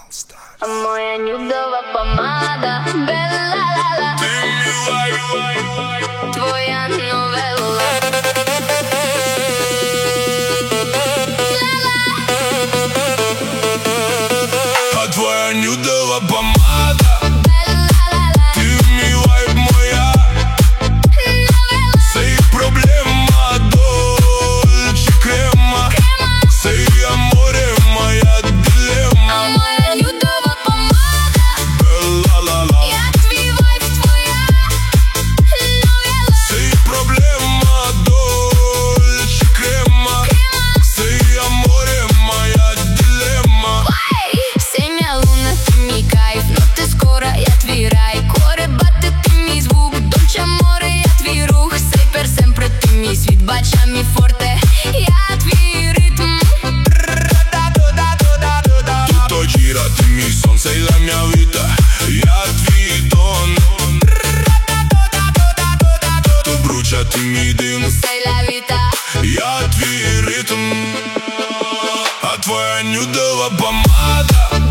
Моя нюдова помада, белла-ла-ла, твоя новелла. А твоя нюдова помада, ты мій вайб, моя новелла. Sei problema, dolce crema, sei amore, моя дилемма. Моя нюдова помада, Белла-ла-ла, я твій вайб, твоя новелла. sei problema, dolce crema, sei amore, моя дилемма. Синя луна, ти мій кайф, ну ти скоро, я твій рай. Коребати, ти мій звук, дольче море, я твій рух. Сей sempre, ти мій світ, бача мій форте, я твій ритм. Tutto gira, ti mi son, sei la mia vita, я твій тон. Tu bruciati mi дим, Sei la vita, я твій ритм. А твоя нюдова помада,